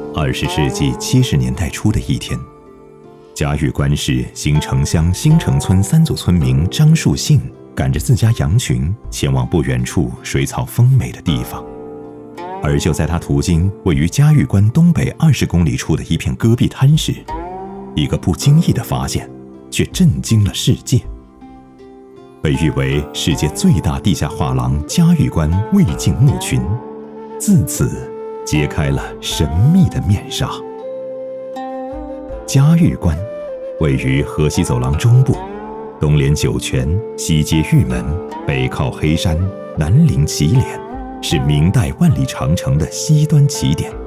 20世纪70年代初的一天，嘉峪关市新城乡新城村3组村民张树信赶着自家羊群前往不远处水草丰美的地方，而就在他途经位于嘉峪关东北20公里处的一片戈壁滩时，一个不经意的发现却震惊了世界。被誉为世界最大地下画廊嘉峪关魏晋墓群，自此揭开了神秘的面纱。嘉峪关位于河西走廊中部，东连酒泉，西接玉门，北靠黑山，南临祁连，是明代万里长城的西端起点。